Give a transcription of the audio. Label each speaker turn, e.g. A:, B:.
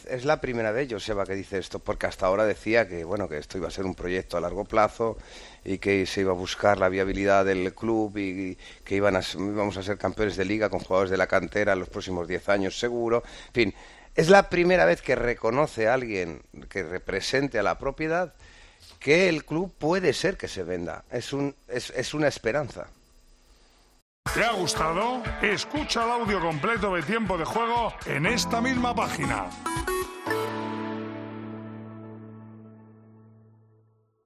A: Es la primera vez, Joseba, que dice esto, porque hasta ahora decía que, bueno, que esto iba a ser un proyecto a largo plazo y que se iba a buscar la viabilidad del club y que íbamos a ser campeones de liga con jugadores de la cantera en los próximos 10 años seguro. En fin, es la primera vez que reconoce a alguien que represente a la propiedad que el club puede ser que se venda. Es una esperanza.
B: ¿Te ha gustado? Escucha el audio completo de Tiempo de Juego en esta misma página.